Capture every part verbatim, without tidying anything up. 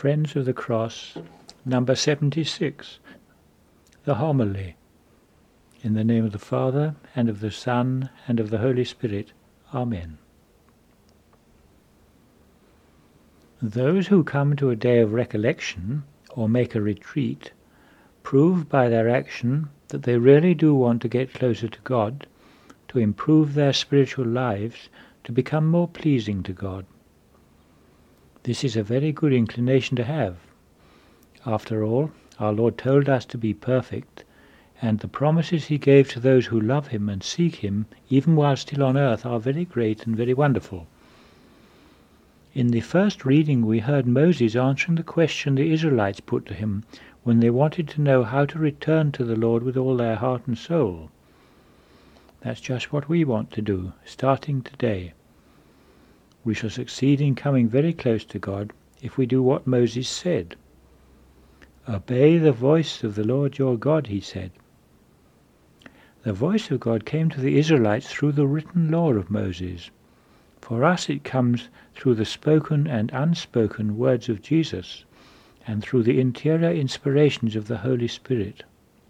Friends of the Cross, number seventy-six, the Homily. In the name of the Father, and of the Son, and of the Holy Spirit. Amen. Those who come to a day of recollection, or make a retreat, prove by their action that they really do want to get closer to God, to improve their spiritual lives, to become more pleasing to God. This is a very good inclination to have. After all, our Lord told us to be perfect, and the promises he gave to those who love him and seek him, even while still on earth, are very great and very wonderful. In the first reading we heard Moses answering the question the Israelites put to him when they wanted to know how to return to the Lord with all their heart and soul. That's just what we want to do, starting today. We shall succeed in coming very close to God if we do what Moses said. Obey the voice of the Lord your God, he said. The voice of God came to the Israelites through the written law of Moses. For us it comes through the spoken and unspoken words of Jesus, and through the interior inspirations of the Holy Spirit.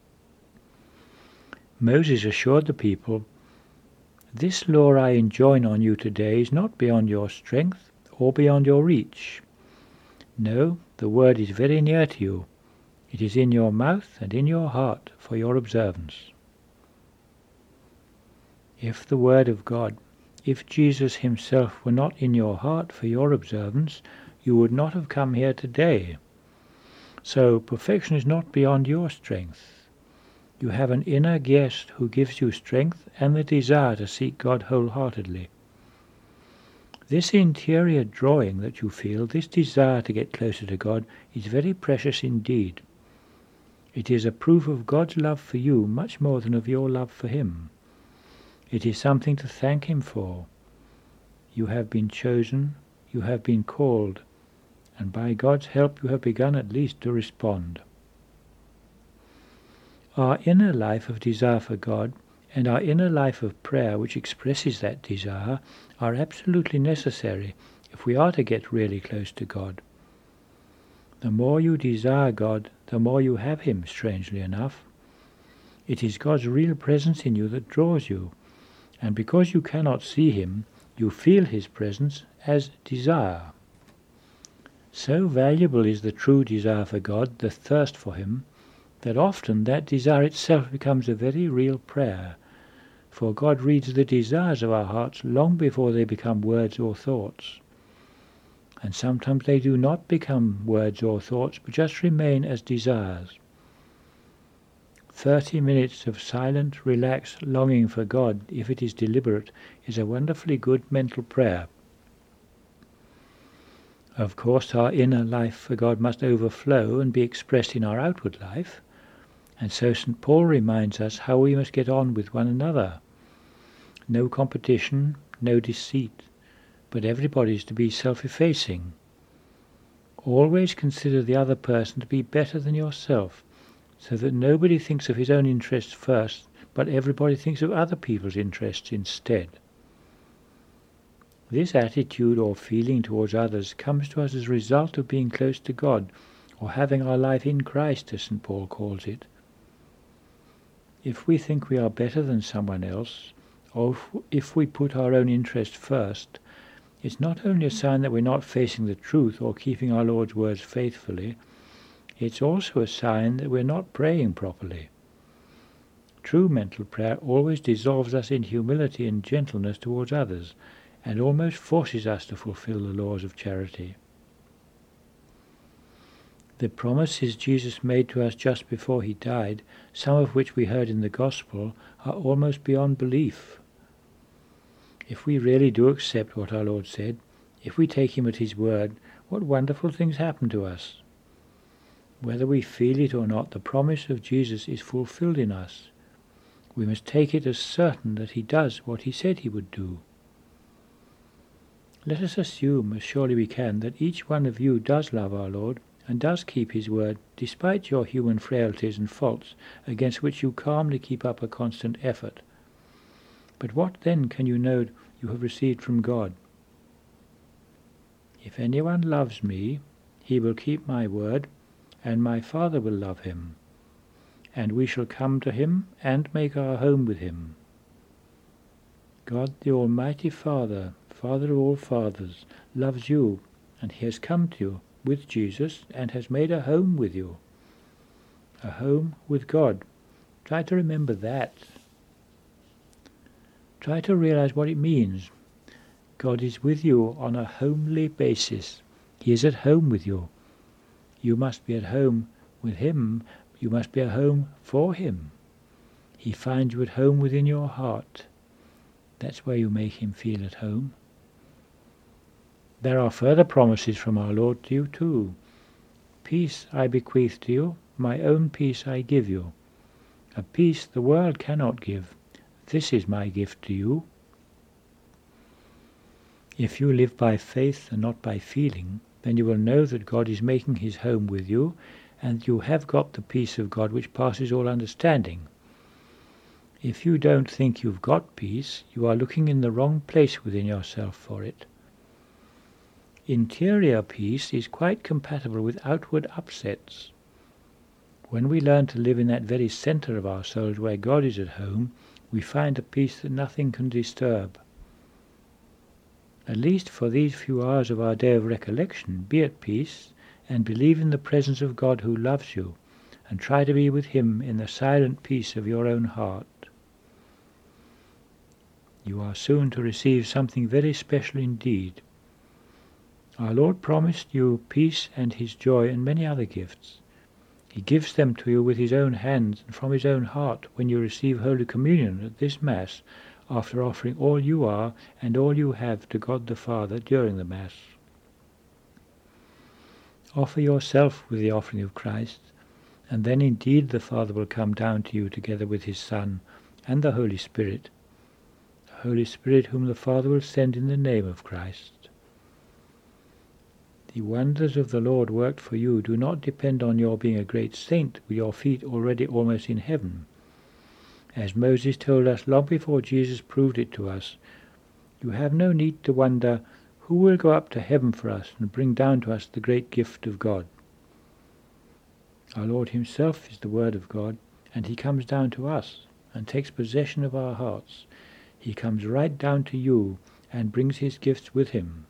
Moses assured the people, "This law I enjoin on you today is not beyond your strength or beyond your reach. No, the word is very near to you. It is in your mouth and in your heart for your observance." If the word of God, if Jesus himself were not in your heart for your observance, you would not have come here today. So perfection is not beyond your strength. You have an inner guest who gives you strength and the desire to seek God wholeheartedly. This interior drawing that you feel, this desire to get closer to God, is very precious indeed. It is a proof of God's love for you much more than of your love for him. It is something to thank him for. You have been chosen, you have been called, and by God's help you have begun at least to respond. Our inner life of desire for God and our inner life of prayer which expresses that desire are absolutely necessary if we are to get really close to God. The more you desire God, the more you have him, strangely enough. It is God's real presence in you that draws you, and because you cannot see him, you feel his presence as desire. So valuable is the true desire for God, the thirst for him, that often that desire itself becomes a very real prayer, for God reads the desires of our hearts long before they become words or thoughts. And sometimes they do not become words or thoughts, but just remain as desires. Thirty minutes of silent, relaxed longing for God, if it is deliberate, is a wonderfully good mental prayer. Of course, our inner life for God must overflow and be expressed in our outward life, and so Saint Paul reminds us how we must get on with one another. No competition, no deceit, but everybody is to be self-effacing. Always consider the other person to be better than yourself, so that nobody thinks of his own interests first, but everybody thinks of other people's interests instead. This attitude or feeling towards others comes to us as a result of being close to God, or having our life in Christ, as Saint Paul calls it. If we think we are better than someone else, or if we put our own interest first, it's not only a sign that we're not facing the truth or keeping our Lord's words faithfully, it's also a sign that we're not praying properly. True mental prayer always dissolves us in humility and gentleness towards others, and almost forces us to fulfill the laws of charity. The promises Jesus made to us just before he died, some of which we heard in the Gospel, are almost beyond belief. If we really do accept what our Lord said, if we take him at his word, what wonderful things happen to us. Whether we feel it or not, the promise of Jesus is fulfilled in us. We must take it as certain that he does what he said he would do. Let us assume, as surely we can, that each one of you does love our Lord and does keep his word, despite your human frailties and faults, against which you calmly keep up a constant effort. But what then can you know you have received from God? If anyone loves me, he will keep my word, and my Father will love him, and we shall come to him and make our home with him. God the Almighty Father, Father of all fathers, loves you, and he has come to you with Jesus and has made a home with you. A home with God. Try to remember that. Try to realize what it means. God is with you on a homely basis. He is at home with you. You must be at home with him. You must be at home for him. He finds you at home within your heart. That's where you make him feel at home. There are further promises from our Lord to you too. Peace I bequeath to you, my own peace I give you. A peace the world cannot give. This is my gift to you. If you live by faith and not by feeling, then you will know that God is making his home with you, and you have got the peace of God which passes all understanding. If you don't think you've got peace, you are looking in the wrong place within yourself for it. Interior peace is quite compatible with outward upsets. When we learn to live in that very centre of our souls where God is at home, we find a peace that nothing can disturb. At least for these few hours of our day of recollection, be at peace and believe in the presence of God who loves you, and try to be with him in the silent peace of your own heart. You are soon to receive something very special indeed. Our Lord promised you peace and his joy and many other gifts. He gives them to you with his own hands and from his own heart when you receive Holy Communion at this Mass, after offering all you are and all you have to God the Father during the Mass. Offer yourself with the offering of Christ, and then indeed the Father will come down to you together with his Son and the Holy Spirit, the Holy Spirit whom the Father will send in the name of Christ. The wonders of the Lord worked for you do not depend on your being a great saint with your feet already almost in heaven. As Moses told us long before Jesus proved it to us, you have no need to wonder who will go up to heaven for us and bring down to us the great gift of God. Our Lord himself is the Word of God, and he comes down to us and takes possession of our hearts. He comes right down to you and brings his gifts with him.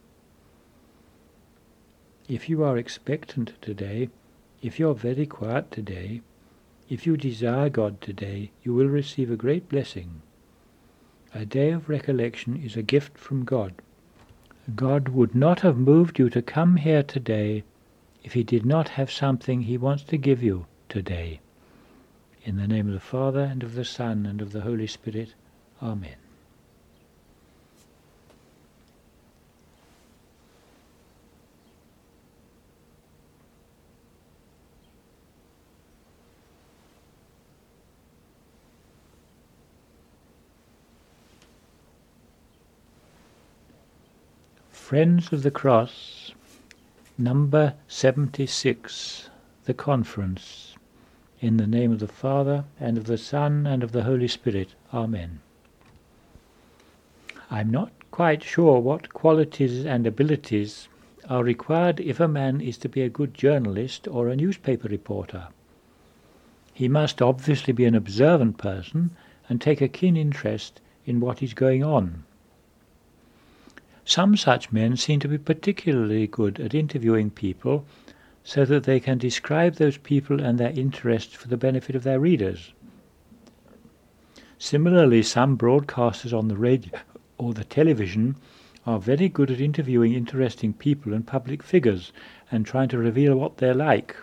If you are expectant today, if you are very quiet today, if you desire God today, you will receive a great blessing. A day of recollection is a gift from God. God would not have moved you to come here today if he did not have something he wants to give you today. In the name of the Father, and of the Son, and of the Holy Spirit. Amen. Friends of the Cross, number seventy-six, the Conference. In the name of the Father, and of the Son, and of the Holy Spirit. Amen. I'm not quite sure what qualities and abilities are required if a man is to be a good journalist or a newspaper reporter. He must obviously be an observant person and take a keen interest in what is going on. Some such men seem to be particularly good at interviewing people so that they can describe those people and their interests for the benefit of their readers. Similarly, some broadcasters on the radio or the television are very good at interviewing interesting people and public figures and trying to reveal what they're like.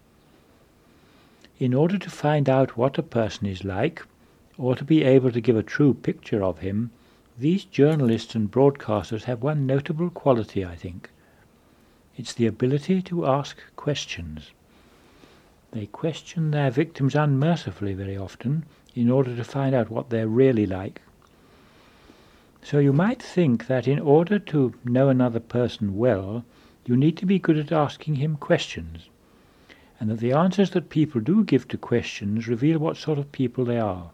In order to find out what a person is like, or to be able to give a true picture of him, these journalists and broadcasters have one notable quality, I think. It's the ability to ask questions. They question their victims unmercifully very often in order to find out what they're really like. So you might think that in order to know another person well, you need to be good at asking him questions, and that the answers that people do give to questions reveal what sort of people they are.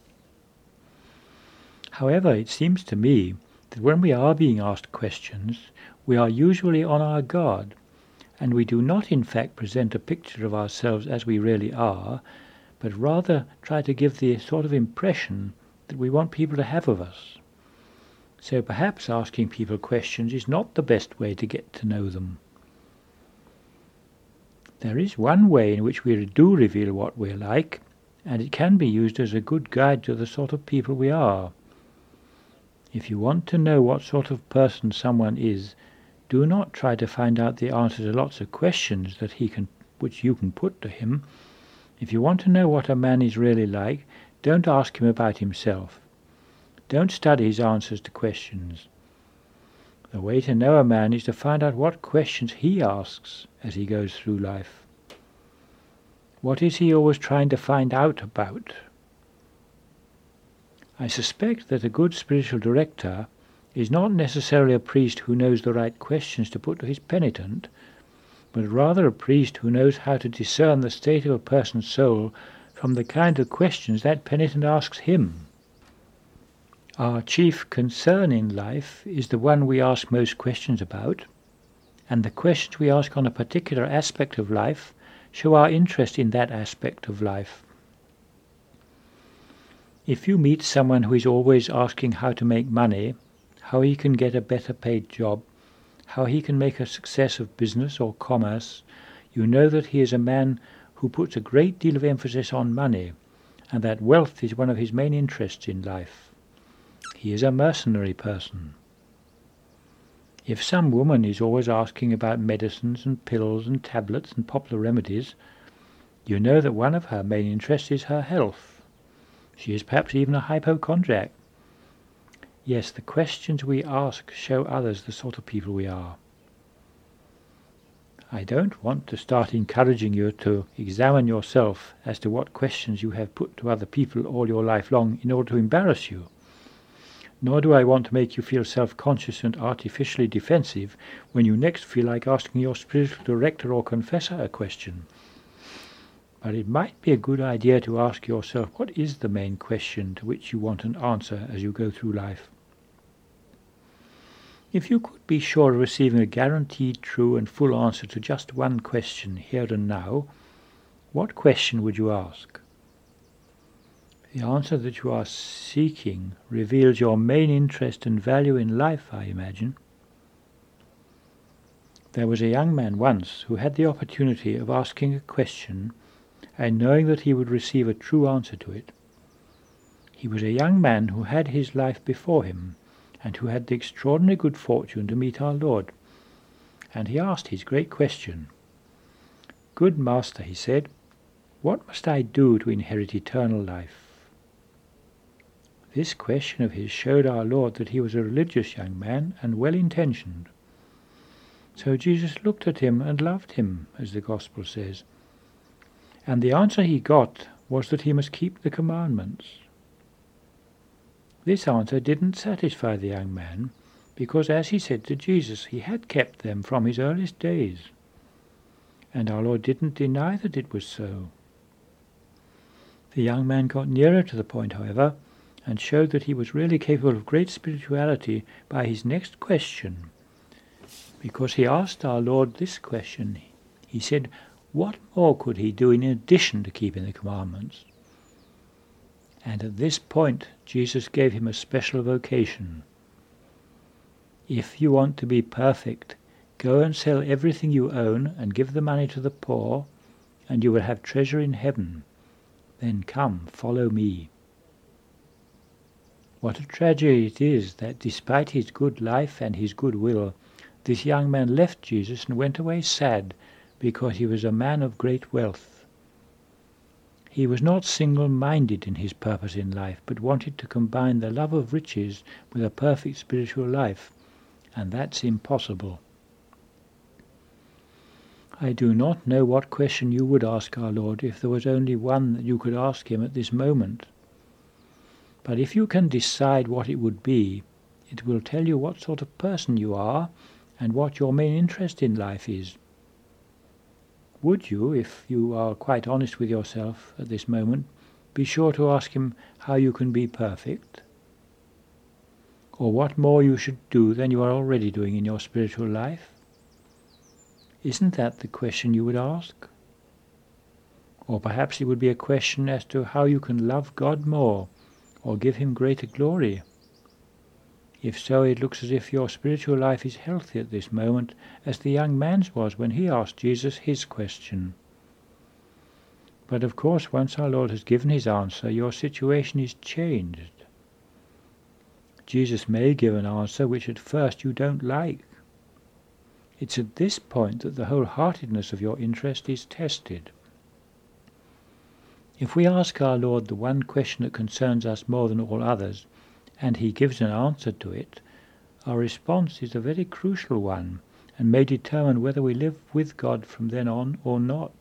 However, it seems to me that when we are being asked questions, we are usually on our guard, and we do not in fact present a picture of ourselves as we really are, but rather try to give the sort of impression that we want people to have of us. So perhaps asking people questions is not the best way to get to know them. There is one way in which we do reveal what we're like, and it can be used as a good guide to the sort of people we are. If you want to know what sort of person someone is, do not try to find out the answer to lots of questions that he can, which you can put to him. If you want to know what a man is really like, don't ask him about himself. Don't study his answers to questions. The way to know a man is to find out what questions he asks as he goes through life. What is he always trying to find out about? I suspect that a good spiritual director is not necessarily a priest who knows the right questions to put to his penitent, but rather a priest who knows how to discern the state of a person's soul from the kind of questions that penitent asks him. Our chief concern in life is the one we ask most questions about, and the questions we ask on a particular aspect of life show our interest in that aspect of life. If you meet someone who is always asking how to make money, how he can get a better paid job, how he can make a success of business or commerce, you know that he is a man who puts a great deal of emphasis on money, and that wealth is one of his main interests in life. He is a mercenary person. If some woman is always asking about medicines and pills and tablets and popular remedies, you know that one of her main interests is her health. She is perhaps even a hypochondriac. Yes, the questions we ask show others the sort of people we are. I don't want to start encouraging you to examine yourself as to what questions you have put to other people all your life long in order to embarrass you. Nor do I want to make you feel self-conscious and artificially defensive when you next feel like asking your spiritual director or confessor a question. But it might be a good idea to ask yourself, what is the main question to which you want an answer as you go through life? If you could be sure of receiving a guaranteed true and full answer to just one question here and now, what question would you ask? The answer that you are seeking reveals your main interest and value in life, I imagine. There was a young man once who had the opportunity of asking a question and knowing that he would receive a true answer to it. He was a young man who had his life before him and who had the extraordinary good fortune to meet our Lord. And he asked his great question. "Good Master," he said, "what must I do to inherit eternal life?" This question of his showed our Lord that he was a religious young man and well-intentioned. So Jesus looked at him and loved him, as the Gospel says. And the answer he got was that he must keep the commandments. This answer didn't satisfy the young man, because, as he said to Jesus, he had kept them from his earliest days. And our Lord didn't deny that it was so. The young man got nearer to the point, however, and showed that he was really capable of great spirituality by his next question, because he asked our Lord this question. He said, what more could he do in addition to keeping the commandments? And at this point, Jesus gave him a special vocation. If you want to be perfect, go and sell everything you own and give the money to the poor, and you will have treasure in heaven. Then come, follow me. What a tragedy it is that despite his good life and his good will, this young man left Jesus and went away sad because he was a man of great wealth. He was not single-minded in his purpose in life, but wanted to combine the love of riches with a perfect spiritual life, and that's impossible. I do not know what question you would ask our Lord if there was only one that you could ask him at this moment. But if you can decide what it would be, it will tell you what sort of person you are and what your main interest in life is. Would you, if you are quite honest with yourself at this moment, be sure to ask him how you can be perfect? Or what more you should do than you are already doing in your spiritual life? Isn't that the question you would ask? Or perhaps it would be a question as to how you can love God more, or give him greater glory. If so, it looks as if your spiritual life is healthy at this moment, as the young man's was when he asked Jesus his question. But of course, once our Lord has given his answer, your situation is changed. Jesus may give an answer which at first you don't like. It's at this point that the wholeheartedness of your interest is tested. If we ask our Lord the one question that concerns us more than all others, and he gives an answer to it, our response is a very crucial one, and may determine whether we live with God from then on or not.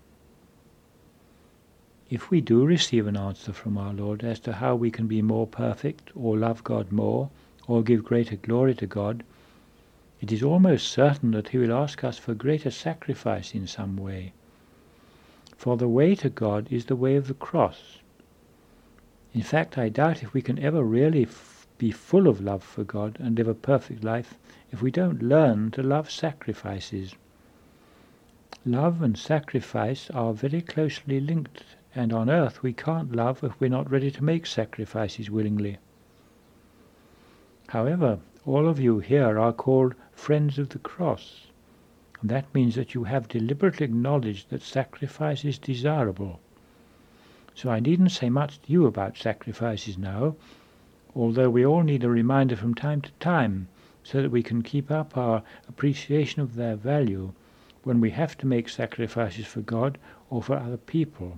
If we do receive an answer from our Lord as to how we can be more perfect, or love God more, or give greater glory to God, it is almost certain that he will ask us for greater sacrifice in some way. For the way to God is the way of the cross. In fact, I doubt if we can ever really f- be full of love for God and live a perfect life if we don't learn to love sacrifices. Love and sacrifice are very closely linked, and on earth we can't love if we're not ready to make sacrifices willingly. However, all of you here are called friends of the cross. And that means that you have deliberately acknowledged that sacrifice is desirable. So I needn't say much to you about sacrifices now, although we all need a reminder from time to time, so that we can keep up our appreciation of their value when we have to make sacrifices for God or for other people.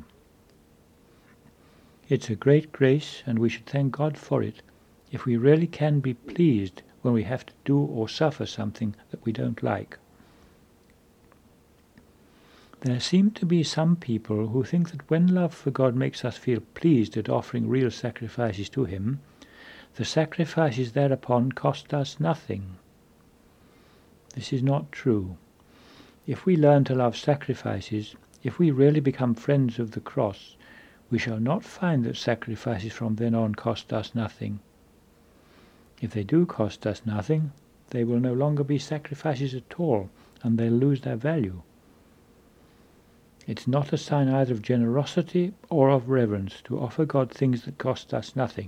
It's a great grace, and we should thank God for it, if we really can be pleased when we have to do or suffer something that we don't like. There seem to be some people who think that when love for God makes us feel pleased at offering real sacrifices to him, the sacrifices thereupon cost us nothing. This is not true. If we learn to love sacrifices, if we really become friends of the cross, we shall not find that sacrifices from then on cost us nothing. If they do cost us nothing, they will no longer be sacrifices at all, and they'll lose their value. It's not a sign either of generosity or of reverence to offer God things that cost us nothing.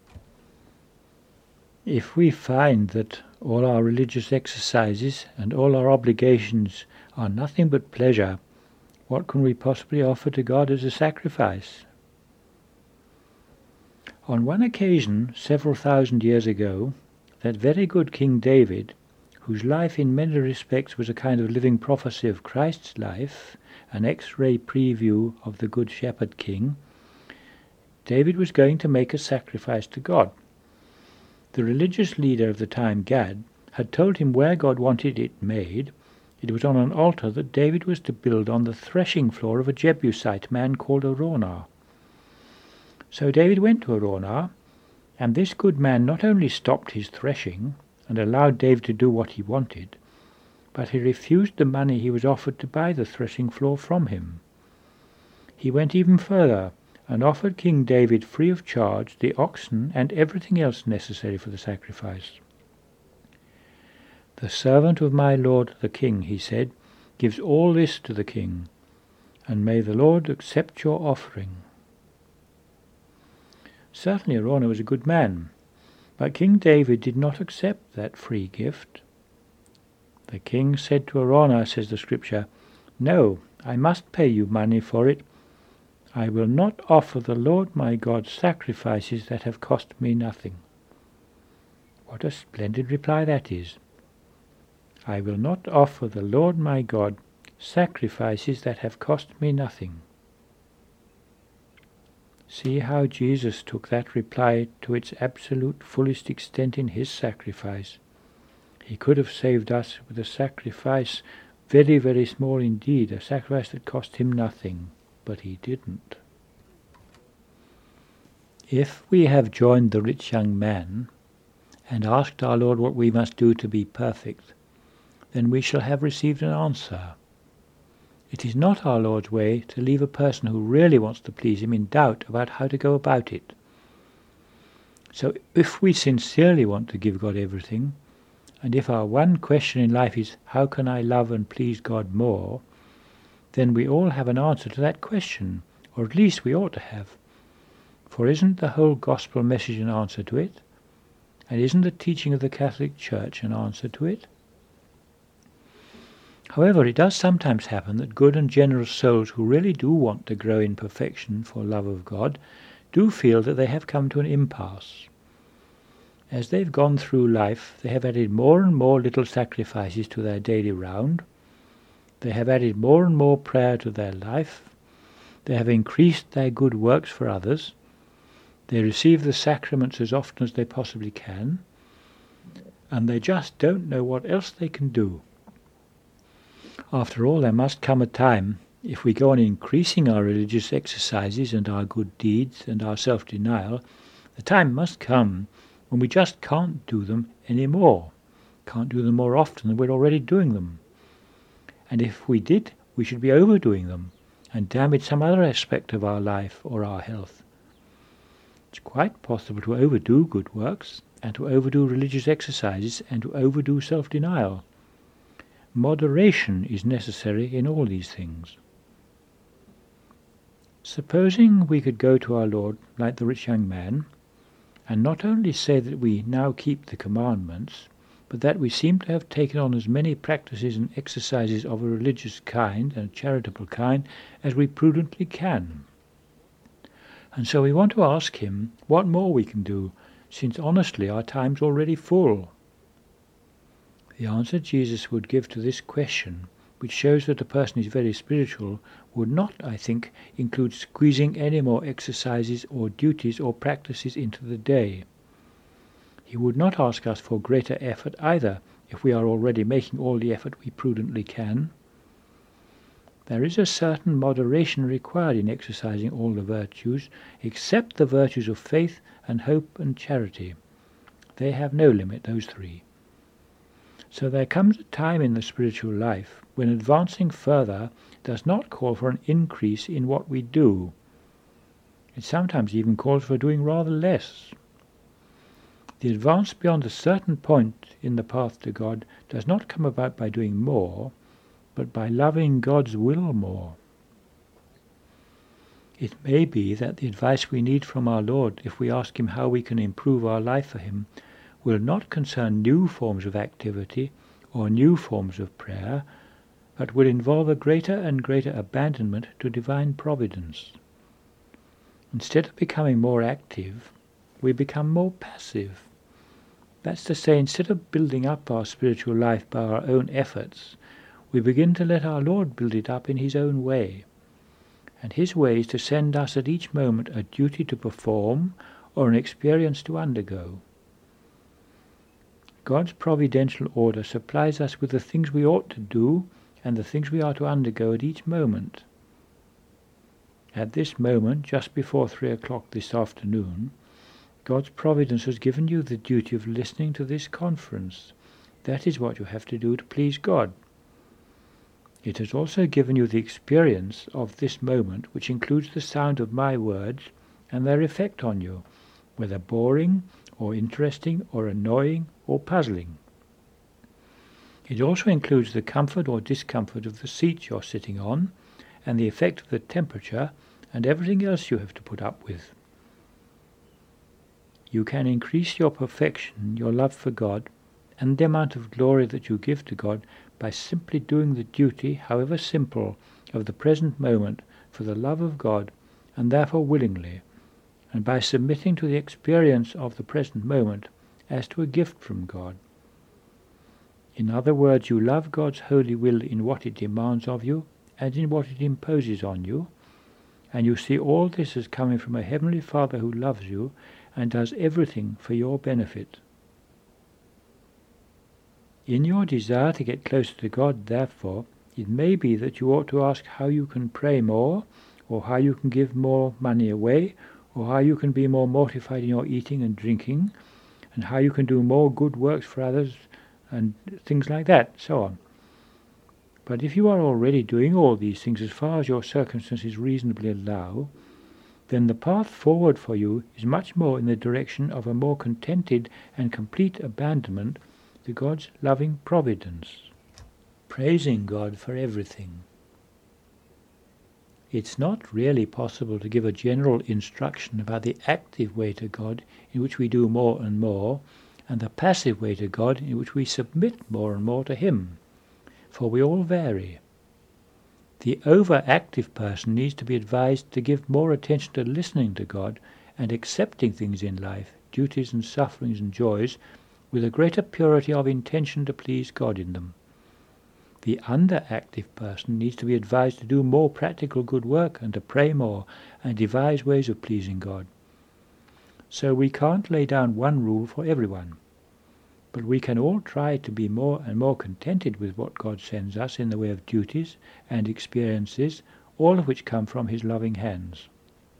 If we find that all our religious exercises and all our obligations are nothing but pleasure, what can we possibly offer to God as a sacrifice? On one occasion, several thousand years ago, that very good King David, whose life in many respects was a kind of living prophecy of Christ's life, an X-ray preview of the Good Shepherd King, David was going to make a sacrifice to God. The religious leader of the time, Gad, had told him where God wanted it made. It was on an altar that David was to build on the threshing floor of a Jebusite man called Araunah. So David went to Araunah, and this good man not only stopped his threshing and allowed David to do what he wanted, but he refused the money he was offered to buy the threshing floor from him. He went even further and offered King David free of charge the oxen and everything else necessary for the sacrifice. "The servant of my lord the king," he said, "gives all this to the king, and may the Lord accept your offering." Certainly Araunah was a good man, but King David did not accept that free gift. The king said to Araunah, says the scripture, "No, I must pay you money for it. I will not offer the Lord my God sacrifices that have cost me nothing." What a splendid reply that is. I will not offer the Lord my God sacrifices that have cost me nothing. See how Jesus took that reply to its absolute fullest extent in his sacrifice. He could have saved us with a sacrifice very, very small indeed, a sacrifice that cost him nothing, but he didn't. If we have joined the rich young man and asked our Lord what we must do to be perfect, then we shall have received an answer. It is not our Lord's way to leave a person who really wants to please him in doubt about how to go about it. So if we sincerely want to give God everything, And if our one question in life is, how can I love and please God more, then we all have an answer to that question, or at least we ought to have. For isn't the whole gospel message an answer to it? And isn't the teaching of the Catholic Church an answer to it? However, it does sometimes happen that good and generous souls who really do want to grow in perfection for love of God do feel that they have come to an impasse. As they've gone through life, they have added more and more little sacrifices to their daily round. They have added more and more prayer to their life. They have increased their good works for others. They receive the sacraments as often as they possibly can. And they just don't know what else they can do. After all, there must come a time, if we go on increasing our religious exercises and our good deeds and our self-denial, the time must come when we just can't do them any more, can't do them more often than we're already doing them. And if we did, we should be overdoing them and damage some other aspect of our life or our health. It's quite possible to overdo good works and to overdo religious exercises and to overdo self-denial. Moderation is necessary in all these things. Supposing we could go to our Lord like the rich young man, and not only say that we now keep the commandments, but that we seem to have taken on as many practices and exercises of a religious kind and a charitable kind as we prudently can. And so we want to ask him what more we can do, since honestly our time's already full. The answer Jesus would give to this question, which shows that a person is very spiritual, would not, I think, include squeezing any more exercises or duties or practices into the day. He would not ask us for greater effort either, if we are already making all the effort we prudently can. There is a certain moderation required in exercising all the virtues, except the virtues of faith and hope and charity. They have no limit, those three. So there comes a time in the spiritual life when advancing further does not call for an increase in what we do. It sometimes even calls for doing rather less. The advance beyond a certain point in the path to God does not come about by doing more, but by loving God's will more. It may be that the advice we need from our Lord, if we ask him how we can improve our life for him, will not concern new forms of activity or new forms of prayer, but will involve a greater and greater abandonment to divine providence. Instead of becoming more active, we become more passive. That's to say, instead of building up our spiritual life by our own efforts, we begin to let our Lord build it up in his own way. And his way is to send us at each moment a duty to perform or an experience to undergo. God's providential order supplies us with the things we ought to do and the things we are to undergo at each moment. At this moment, just before three o'clock this afternoon, God's providence has given you the duty of listening to this conference. That is what you have to do to please God. It has also given you the experience of this moment, which includes the sound of my words and their effect on you, whether boring or interesting or annoying or puzzling. It also includes the comfort or discomfort of the seat you're sitting on, and the effect of the temperature and everything else you have to put up with. You can increase your perfection, your love for God, and the amount of glory that you give to God by simply doing the duty, however simple, of the present moment for the love of God, and therefore willingly, and by submitting to the experience of the present moment as to a gift from God. In other words, you love God's holy will in what it demands of you and in what it imposes on you, and you see all this as coming from a Heavenly Father who loves you and does everything for your benefit. In your desire to get closer to God, therefore, it may be that you ought to ask how you can pray more, or how you can give more money away, or how you can be more mortified in your eating and drinking, and how you can do more good works for others, and things like that, so on. But if you are already doing all these things as far as your circumstances reasonably allow, then the path forward for you is much more in the direction of a more contented and complete abandonment to God's loving providence, praising God for everything. It's not really possible to give a general instruction about the active way to God, in which we do more and more, and the passive way to God, in which we submit more and more to Him, for we all vary. The overactive person needs to be advised to give more attention to listening to God and accepting things in life, duties and sufferings and joys, with a greater purity of intention to please God in them. The underactive person needs to be advised to do more practical good work and to pray more and devise ways of pleasing God. So we can't lay down one rule for everyone, but we can all try to be more and more contented with what God sends us in the way of duties and experiences, all of which come from His loving hands.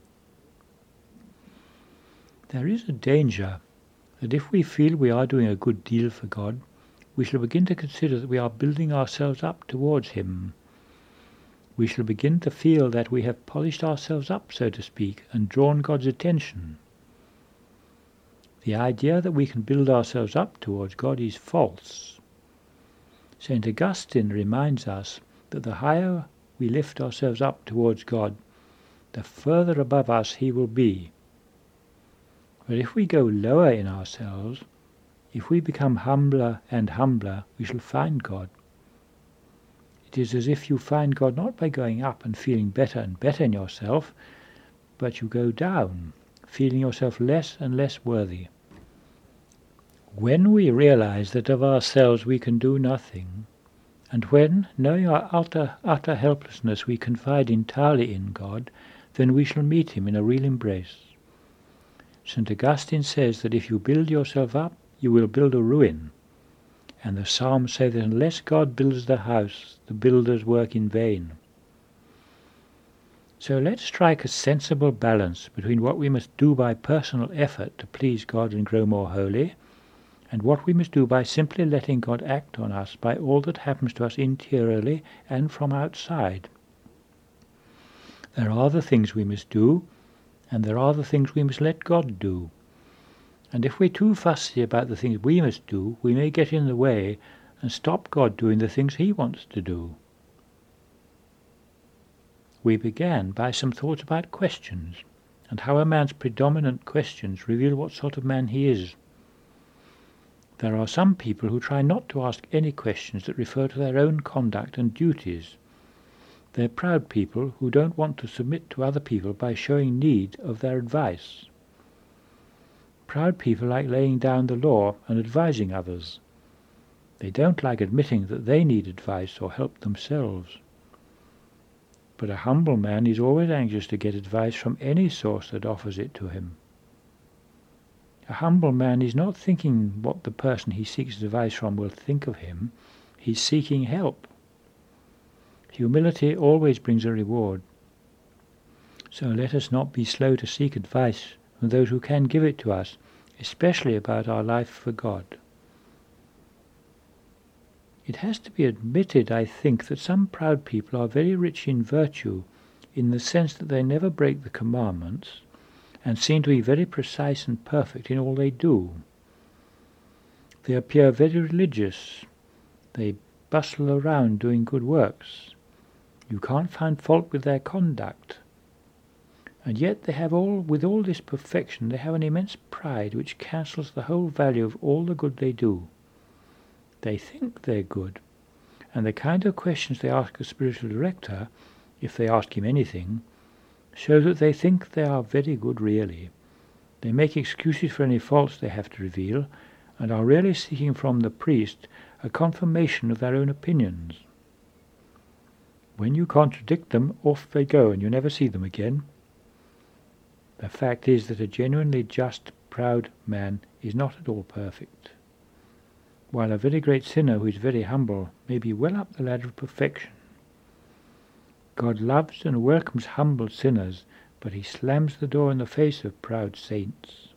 There is a danger that if we feel we are doing a good deal for God, we shall begin to consider that we are building ourselves up towards Him. We shall begin to feel that we have polished ourselves up, so to speak, and drawn God's attention. The idea that we can build ourselves up towards God is false. Saint Augustine reminds us that the higher we lift ourselves up towards God, the further above us He will be. But if we go lower in ourselves, if we become humbler and humbler, we shall find God. It is as if you find God not by going up and feeling better and better in yourself, but you go down, feeling yourself less and less worthy. When we realize that of ourselves we can do nothing, and when, knowing our utter, utter helplessness, we confide entirely in God, then we shall meet Him in a real embrace. Saint Augustine says that if you build yourself up, you will build a ruin. And the Psalms say that unless God builds the house, the builders work in vain. So let's strike a sensible balance between what we must do by personal effort to please God and grow more holy, and what we must do by simply letting God act on us by all that happens to us interiorly and from outside. There are the things we must do, and there are the things we must let God do. And if we're too fussy about the things we must do, we may get in the way and stop God doing the things He wants to do. We began by some thoughts about questions, and how a man's predominant questions reveal what sort of man he is. There are some people who try not to ask any questions that refer to their own conduct and duties. They're proud people who don't want to submit to other people by showing need of their advice. Proud people like laying down the law and advising others. They don't like admitting that they need advice or help themselves. But a humble man is always anxious to get advice from any source that offers it to him. A humble man is not thinking what the person he seeks advice from will think of him. He's seeking help. Humility always brings a reward. So let us not be slow to seek advice from those who can give it to us, especially about our life for God. It has to be admitted, I think, that some proud people are very rich in virtue, in the sense that they never break the commandments, and seem to be very precise and perfect in all they do. They appear very religious. They bustle around doing good works. You can't find fault with their conduct. And yet they have all, with all this perfection, they have an immense pride which cancels the whole value of all the good they do. They think they're good, and the kind of questions they ask a spiritual director, if they ask him anything, show that they think they are very good really. They make excuses for any faults they have to reveal, and are really seeking from the priest a confirmation of their own opinions. When you contradict them, off they go, and you never see them again. The fact is that a genuinely just, proud man is not at all perfect, while a very great sinner who is very humble may be well up the ladder of perfection. God loves and welcomes humble sinners, but He slams the door in the face of proud saints.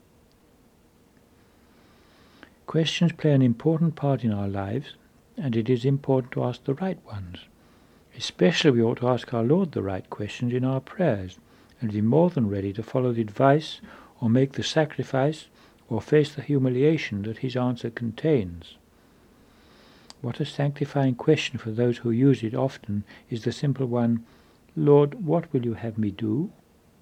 Questions play an important part in our lives, and it is important to ask the right ones. Especially we ought to ask our Lord the right questions in our prayers, and be more than ready to follow the advice or make the sacrifice or face the humiliation that His answer contains. What a sanctifying question for those who use it often is the simple one, Lord, what will you have me do?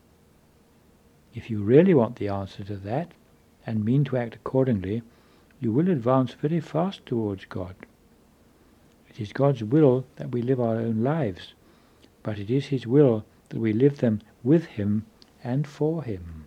If you really want the answer to that, and mean to act accordingly, you will advance very fast towards God. It is God's will that we live our own lives, but it is his will that we live them with him and for him.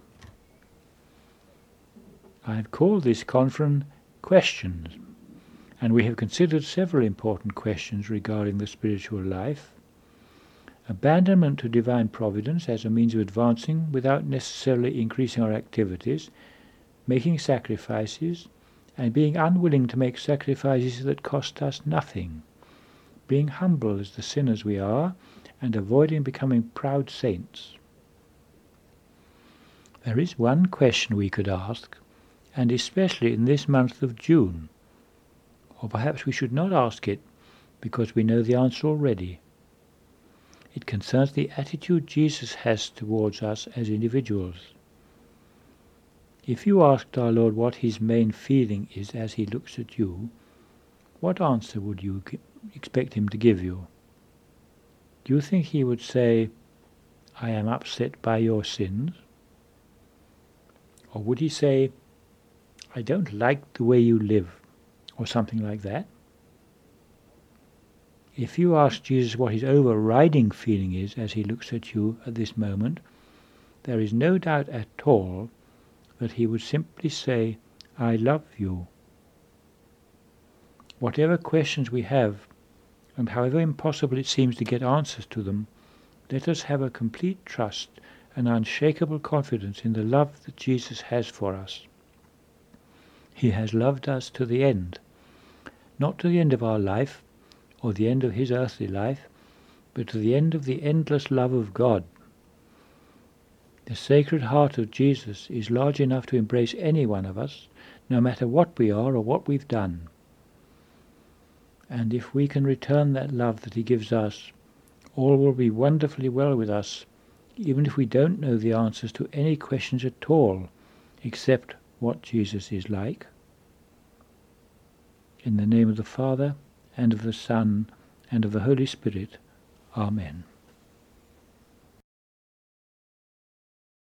I have called this conference Questions, and we have considered several important questions regarding the spiritual life. Abandonment to divine providence as a means of advancing without necessarily increasing our activities, making sacrifices, and being unwilling to make sacrifices that cost us nothing, being humble as the sinners we are, and avoiding becoming proud saints. There is one question we could ask, and especially in this month of June, or perhaps we should not ask it because we know the answer already. It concerns the attitude Jesus has towards us as individuals. If you asked our Lord what his main feeling is as he looks at you, what answer would you expect him to give you? Do you think he would say, I am upset by your sins? Or would he say, I don't like the way you live, or something like that? If you ask Jesus what his overriding feeling is as he looks at you at this moment, there is no doubt at all that he would simply say, I love you. Whatever questions we have, and however impossible it seems to get answers to them, let us have a complete trust and unshakable confidence in the love that Jesus has for us. He has loved us to the end, not to the end of our life, or the end of his earthly life, but to the end of the endless love of God. The Sacred Heart of Jesus is large enough to embrace any one of us, no matter what we are or what we've done. And if we can return that love that he gives us, all will be wonderfully well with us, even if we don't know the answers to any questions at all, except what Jesus is like. In the name of the Father, and of the Son, and of the Holy Spirit. Amen.